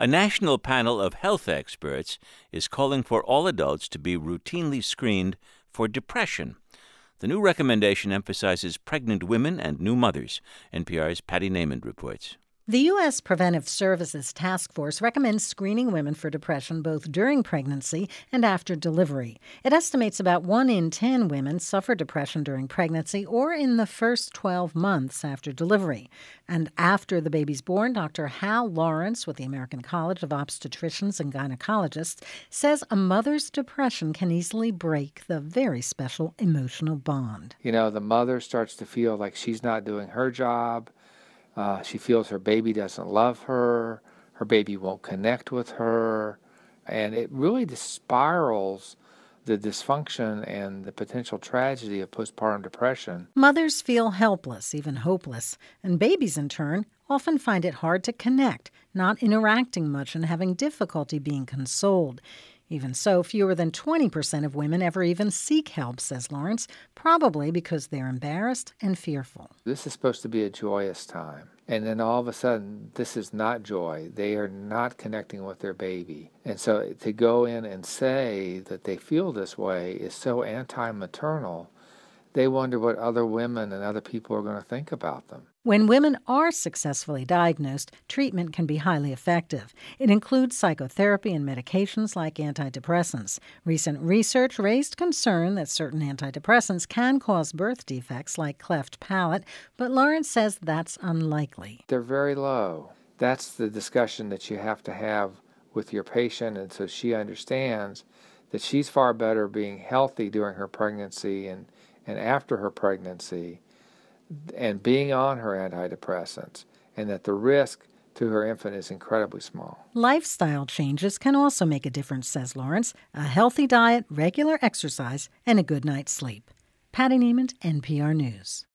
A national panel of health experts is calling for all adults to be routinely screened for depression. The new recommendation emphasizes pregnant women and new mothers. NPR's Patty Naiman reports. The U.S. Preventive Services Task Force recommends screening women for depression both during pregnancy and after delivery. It estimates about 1 in 10 women suffer depression during pregnancy or in the first 12 months after delivery. And after the baby's born, Dr. Hal Lawrence with the American College of Obstetricians and Gynecologists says a mother's depression can easily break the very special emotional bond. The mother starts to feel like she's not doing her job. She feels her baby doesn't love her, her baby won't connect with her, and it really just spirals the dysfunction and the potential tragedy of postpartum depression. Mothers feel helpless, even hopeless, and babies, in turn, often find it hard to connect, not interacting much and having difficulty being consoled. Even so, fewer than 20% of women ever even seek help, says Lawrence, probably because they're embarrassed and fearful. This is supposed to be a joyous time. And then all of a sudden, this is not joy. They are not connecting with their baby. And so to go in and say that they feel this way is so anti-maternal, they wonder what other women and other people are going to think about them. When women are successfully diagnosed, treatment can be highly effective. It includes psychotherapy and medications like antidepressants. Recent research raised concern that certain antidepressants can cause birth defects like cleft palate, but Lawrence says that's unlikely. They're very low. That's the discussion that you have to have with your patient, and so she understands that she's far better being healthy during her pregnancy and after her pregnancy and being on her antidepressants, and that the risk to her infant is incredibly small. Lifestyle changes can also make a difference, says Lawrence. A healthy diet, regular exercise, and a good night's sleep. Patty Naiman, NPR News.